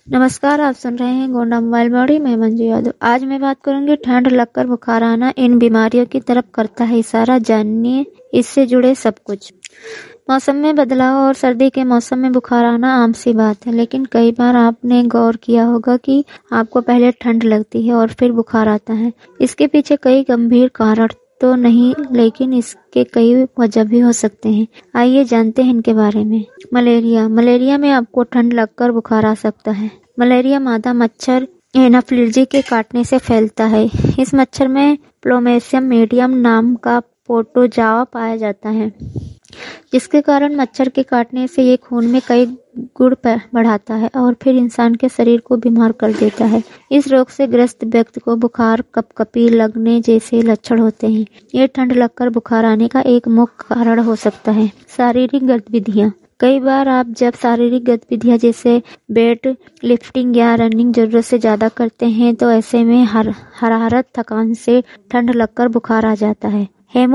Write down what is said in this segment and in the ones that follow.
नमस्कार, आप सुन रहे हैं गोंडा मोबाइल बॉडी में मंजू यादव। आज मैं बात करूंगी ठंड लगकर बुखार आना इन बीमारियों की तरफ करता है इशारा, जानिए इससे जुड़े सब कुछ। मौसम में बदलाव और सर्दी के मौसम में बुखार आना आम सी बात है, लेकिन कई बार आपने गौर किया होगा कि आपको पहले ठंड लगती है और फिर बुखार आता है। इसके पीछे कई गंभीर कारण तो नहीं, लेकिन इसके कई वजह भी हो सकते हैं। आइए जानते हैं इनके बारे में। मलेरिया में आपको ठंड लगकर बुखार आ सकता है। मलेरिया मादा मच्छर एनाफिलिजी के काटने से फैलता है। इस मच्छर में प्लाज्मोडियम मीडियम नाम का प्रोटोजोआ पाया जाता है, जिसके कारण मच्छर के काटने से ये खून में कई गुण बढ़ाता है और फिर इंसान के शरीर को बीमार कर देता है। इस रोग से ग्रस्त व्यक्ति को बुखार, कपकपी लगने जैसे लक्षण होते हैं। ये ठंड लगकर बुखार आने का एक मुख्य कारण हो सकता है। शारीरिक गतिविधियां। कई बार आप जब शारीरिक गतिविधियां जैसे वेट लिफ्टिंग या रनिंग जरूरत से ज्यादा करते हैं, तो ऐसे में हरारत, थकान से ठंड लगकर बुखार आ जाता है।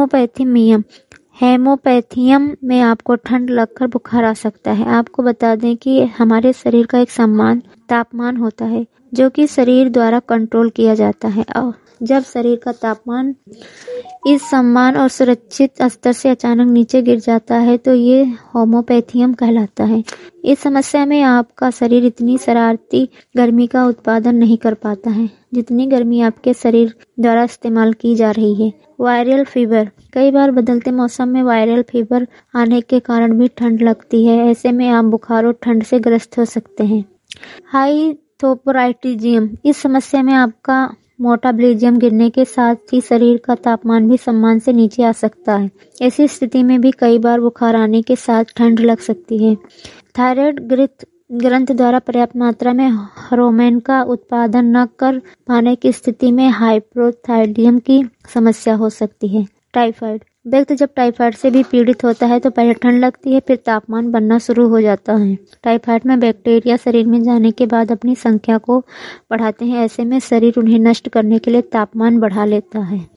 हेमोपैथियम में आपको ठंड लगकर बुखार आ सकता है। आपको बता दें कि हमारे शरीर का एक समान तापमान होता है, जो कि शरीर द्वारा कंट्रोल किया जाता है। और जब शरीर का तापमान इस समान और सुरक्षित स्तर से अचानक नीचे गिर जाता है, तो ये होमोपैथियम कहलाता है। इस समस्या में आपका शरीर इतनी शरारती गर्मी का उत्पादन नहीं कर पाता है, जितनी गर्मी आपके शरीर द्वारा इस्तेमाल की जा रही है। Viral fever. कई बार बदलते मौसम में वायरल फीवर आने के कारण भी ठंड लगती है। ऐसे में आप बुखार और ठंड से ग्रस्त हो सकते हैं। हाइपोथायरायडिज्म। इस समस्या में आपका मेटाबॉलिज्म गिरने के साथ ही शरीर का तापमान भी सम्मान से नीचे आ सकता है। ऐसी स्थिति में भी कई बार बुखार आने के साथ ठंड लग सकती है। थायराइड ग्रंथ द्वारा पर्याप्त मात्रा में हार्मोन का उत्पादन न कर पाने की स्थिति में हाइपोथायरायडिज्म की समस्या हो सकती है। टाइफाइड। व्यक्ति जब टाइफाइड से भी पीड़ित होता है तो पहले ठंड लगती है, फिर तापमान बढ़ना शुरू हो जाता है। टाइफाइड में बैक्टीरिया शरीर में जाने के बाद अपनी संख्या को बढ़ाते हैं। ऐसे में शरीर उन्हें नष्ट करने के लिए तापमान बढ़ा लेता है।